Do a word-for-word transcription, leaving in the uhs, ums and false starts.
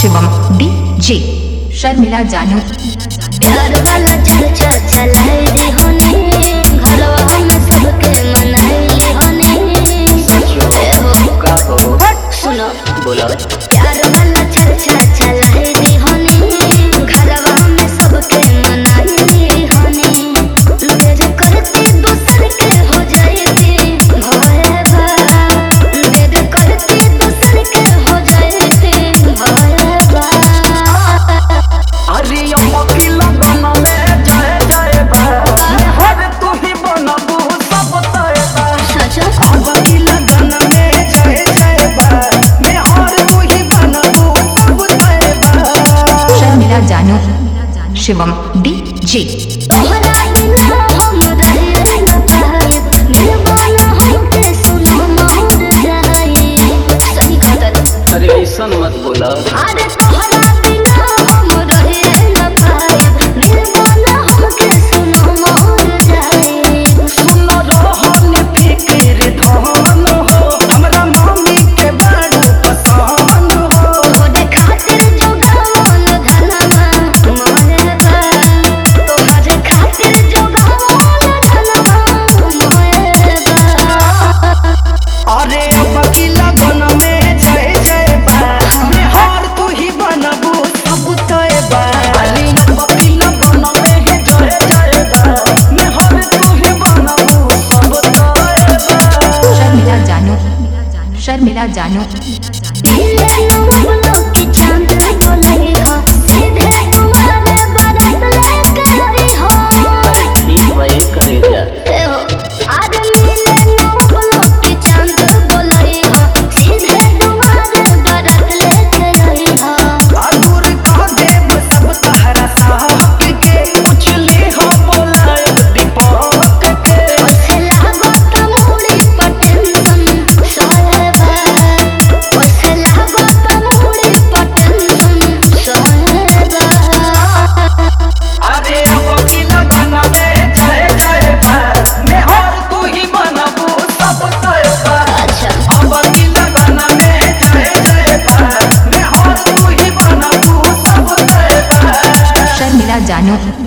Shivam DJ Sharmila जानू। प्यार वाला चर्चा चलाए रे होने घरवा में सबके मनाए रे होने ए हो का हो सुनो बोलो प्यार वाला चर्चा चलाए रे होने घरवा में सबके मनाए रे होने मेरे करते दूसर के हो जाए थे भय बा मेरे करते दूसर के हो जाए थे भय बा अरे अम्मकी लगन में जय जय बा हर तू ही बनबू सब तय बा अम्मकी लगन में जय जय बा मैं हर तू ही बनबू सब तय बा। शर्मिला जानू शिवम डीजे। तोहरा बिना हम रहे न पाए निर्वाणा होके सुनो मोर जाए सही कहत अरे ऐसा मत बोला अरे तोहरा बिना हम रहे न पाए निर्वाणा होके सुनो मोर जाए सुन रहन फिक्र धन हो हमरा मम्मी के बड़ पसंद हो तोहरे खातिर जोगावन धनवा मोरे बा तोहरे खातिर जोगावन धनवा मोरे बा अरे अम्मकी लगन में जय जय बा मैं हर तू ही बनबू सब तय बा। अरे अम्मकी लगन में जय जय बा मैं हर तू ही बनबू सब तय बा। शर्मिला जानू शर्मिला जानू। नीले नौलों की चांद बोले हो सीधे तुम्हारे बारात लेके आई हो ठीक वही करेगा ए हो आज नीले नौलों की चांद बोले हो सीधे तुम्हारे बारात लेके आई हो दूर कह देव सब तहरा साहब के पूछ ले हो बोला दीपक के ओसे लागो तमोड़ी पटेंशन सोहेबा ओसे लागो तमोड़ी पटेंशन सोहेबा अरे अम्मकी लगन में जय जय बा मैं हर तू ही बनबू सब तय बा। अच्छा अम्मकी लगन में जय जय बा मैं हर तू ही बनबू सब तय बा। शर्मिला जानू